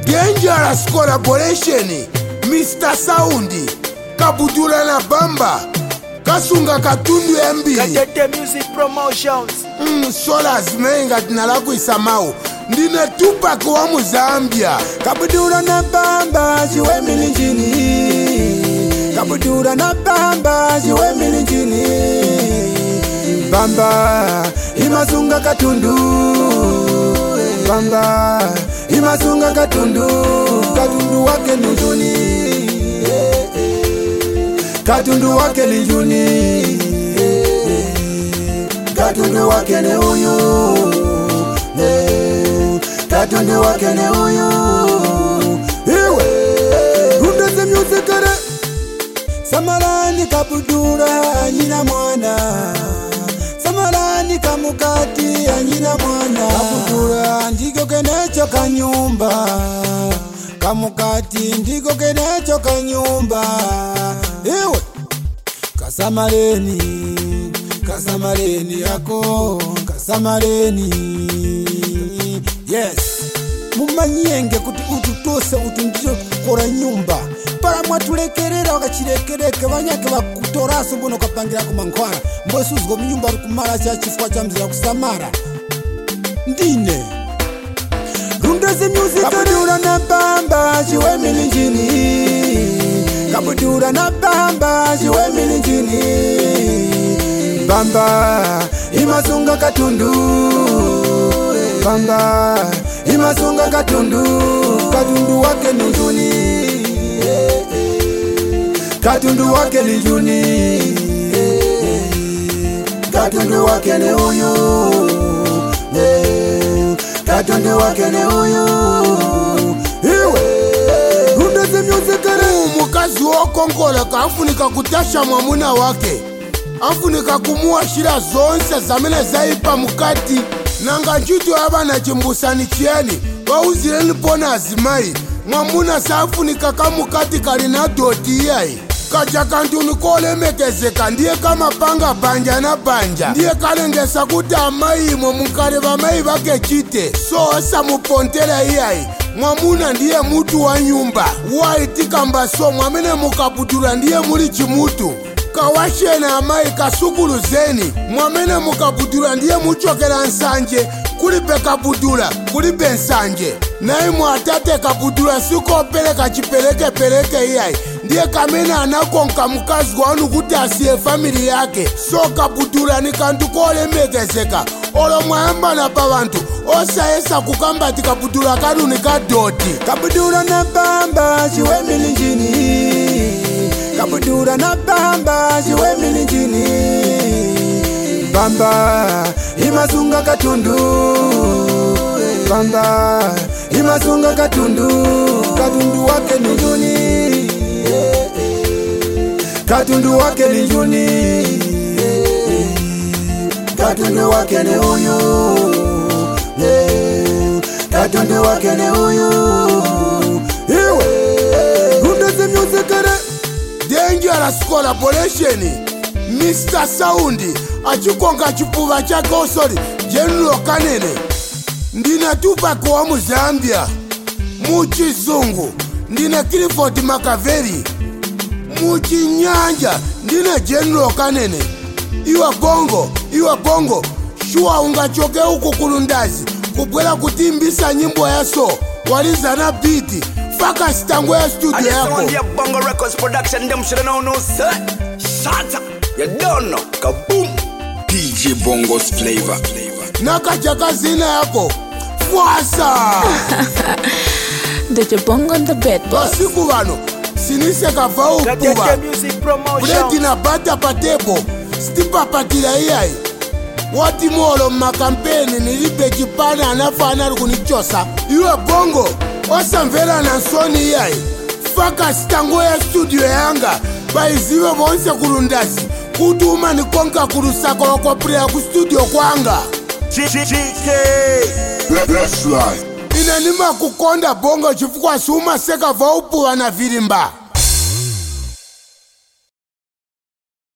Dangerous collaboration. Mr. Soundi Kabudula na Bamba Kasunga Katundu MB Katete Music Promotions. Solas menga tinalaku isamau Ndine Tupac wa Muzambia. Kabudula na Bamba jiwe milinjini. Kabudula na Bamba jiwe milinjini. Bamba Imasunga Katundu. Bamba Imasunga Katundu. Katundu wake ni njuni. Katundu wake ni njuni. Katundu wake ni huyu. Katundu wake ni huyu. Iwe Rundeze music kare. Samarani Kabudula nyina mwana. Samarani Kamukati nyina mwana. Kabudula ndiko kenecho kanyumba. Kamukati ndiko kenecho kanyumba. Iwe Kasamareni. Kasamareni yako. Kasamareni. Yes. Mumanyenge kuti ututose utundiro kukora nyumba. Para mwatulekerera wakachirekereke banyake bakutoraso mbono kapangira kumankwara. Mbwesu uzgo mnyumba kumara cha chifwa cha mzira kusamara. Ndine Rundeze music. Kabudula na Bamba jiwe milinjini. Kabudula na Bamba jiwe milinjini. Bamba Imasunga Katundu. Bamba Imasunga Katundu. Katundu wake ni njuni. Katundu wake ni njuni. Katundu wake ni huyu. Katundu wake ni huyu. Iwe Rundeze music kare. Mukazi wokongola kafunika kutasha mwamuna wake. Afunika kumuwa shira zonse zamene zaipa mukati. Nanga nchutu abana chimbusani chieni wauzireni pona azimai. Mwamuna safunika kamukati kalina doti yai. Kaja kantuni kole mekezeka. Ndiye kama panga banja na banja. Ndiye kalengesa kuti amai imo mukare bamai bake chite. So osa mupontele yai. Mwamuna ndiye mutu wa nyumba. Waitika mbaso mwamene mukabudula ndiye muli chimutu. Kawashena amai kasukulu zeni. Mwamene mukabudula ndiye muchokera nsanje. Kulibe kabudula, kulibe nsanje. Nai muatate kabudula siko peleka chipeleke yai. Ndiye kamene anakonka mukazi wanu kuti asiye family yake. So kabudula ni kantu kole mekezeka. Olo mwamba na pavantu osa esa kukambati kabudula kanu ni kadoti. Kabudula na Bamba jiwe milinjini. Kabudula na Bamba jiwe milinjini. Bamba Imasunga Katundu. Bamba Imasunga Katundu. Katundu wake ni njuni. Katundu wake ni njuni. Katundu wake ni huyu. Katundu wake ni huyu. Iwe Rundeze music kare. Dangerous collaboration. Mr. Soundi achikonga chipuva chake osori General Kanene. Ndine Tupac wa Muzambia. Muchizungu ndine Clifford Makaveli. Muchinyanja ndine General Kanene. Iwa bongo shua ungachoke huku kulundazi kubwela kutimbisa nyimbo yaso walizana biti faka sitango ya studio yako. And Bongo Records production, them should know no sir. Shut up, you don't know. Kaboom. DJ Bongo's flavor. Nakachaka zina yako Fwasa DJ Bongo on the bed boss. Basiku vano sinise kavau puba Katete Music Promotions. Breti na bata patebo Stipa patila yai. Wati molo makampeni nilipe jipana anafana kunichosa. Iwe bongo osa mvera na soni yai. Faka sitango ya studio yanga baiziwe bonse kulundazi. Kutuma ni konka kurusako wako prea ku studio kwanga. GK That's right. Inanima kukonda bongo chifukwa suma seka vaupu wana virimba.